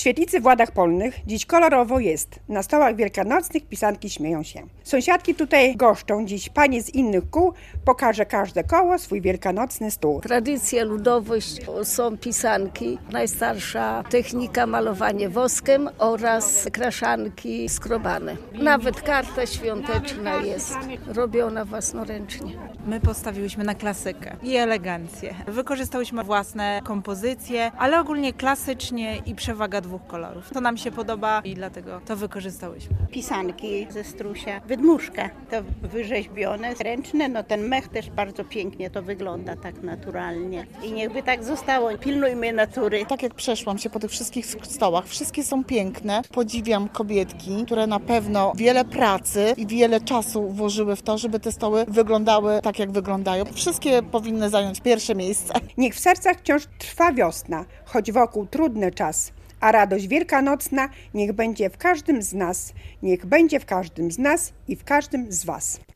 świetlicy w Ładach Polnych dziś kolorowo jest. Na stołach wielkanocnych pisanki śmieją się. Sąsiadki tutaj goszczą dziś panie z innych kół. Pokaże każde koło swój wielkanocny stół. Tradycja, ludowość, są pisanki. Najstarsza technika malowanie woskiem oraz kraszanki skrobane. Nawet karta świąteczna jest robiona własnoręcznie. My postawiłyśmy na klasykę i elegancję. Wykorzystałyśmy własne kompozycje, ale ogólnie klasycznie i przewaga dwóch kolorów. To nam się podoba i dlatego to wykorzystałyśmy. Pisanki ze strusia, wydmuszka, to wyrzeźbione, ręczne, no ten mech też bardzo pięknie to wygląda tak naturalnie. I niechby tak zostało, pilnujmy natury. Tak jak przeszłam się po tych wszystkich stołach, wszystkie są piękne. Podziwiam kobietki, które na pewno wiele pracy i wiele czasu włożyły w to, żeby te stoły wyglądały tak, jak wyglądają. Wszystkie powinny zająć pierwsze miejsce. Niech w sercach wciąż trwa wiosna, choć wokół trudny czas. A radość wielkanocna niech będzie w każdym z nas. Niech będzie w każdym z nas i w każdym z was.